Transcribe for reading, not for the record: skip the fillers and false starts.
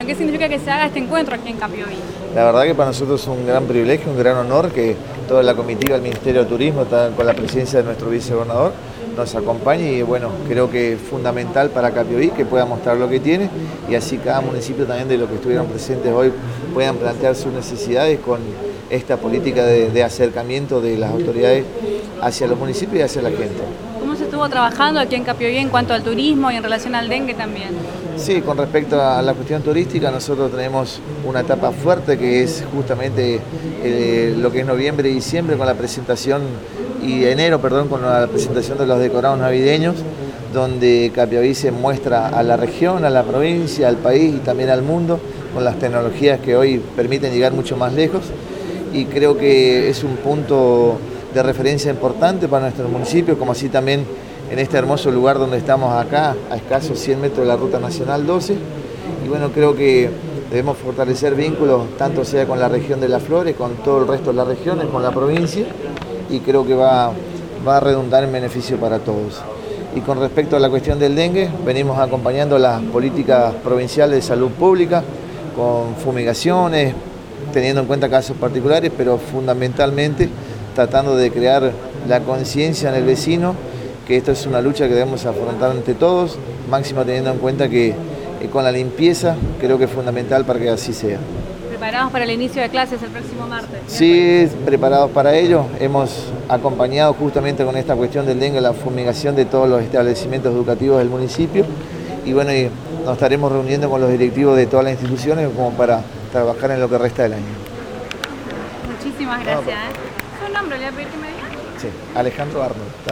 ¿qué significa que se haga este encuentro aquí en Capiobí? La verdad que para nosotros es un gran privilegio, un gran honor que toda la comitiva del Ministerio de Turismo, con la presencia de nuestro vicegobernador, nos acompañe y bueno, creo que es fundamental para Capiobí que pueda mostrar lo que tiene y así cada municipio también de los que estuvieron presentes hoy puedan plantear sus necesidades con esta política de acercamiento de las autoridades hacia los municipios y hacia la gente. ¿Cómo se estuvo trabajando aquí en Capiobí en cuanto al turismo y en relación al dengue también? Sí, con respecto a la cuestión turística, nosotros tenemos una etapa fuerte que es justamente lo que es noviembre y diciembre con la presentación, y enero, perdón, con la presentación de los decorados navideños, donde Capiobí se muestra a la región, a la provincia, al país y también al mundo, con las tecnologías que hoy permiten llegar mucho más lejos, y creo que es un punto de referencia importante para nuestro municipio, como así también en este hermoso lugar donde estamos acá, a escasos 100 metros de la Ruta Nacional 12, y bueno, creo que debemos fortalecer vínculos, tanto sea con la región de Las Flores, con todo el resto de las regiones, con la provincia, y creo que va a redundar en beneficio para todos. Y con respecto a la cuestión del dengue, venimos acompañando las políticas provinciales de salud pública, con fumigaciones, teniendo en cuenta casos particulares, pero fundamentalmente tratando de crear la conciencia en el vecino, que esto es una lucha que debemos afrontar ante todos, máximo teniendo en cuenta que con la limpieza creo que es fundamental para que así sea. ¿Preparados para el inicio de clases el próximo martes? Sí, preparados para ello. Hemos acompañado justamente con esta cuestión del dengue la fumigación de todos los establecimientos educativos del municipio y bueno, y nos estaremos reuniendo con los directivos de todas las instituciones como para trabajar en lo que resta del año. Muchísimas gracias. ¿Su nombre le voy a pedir que me diga? Sí, Alejandro Arnold.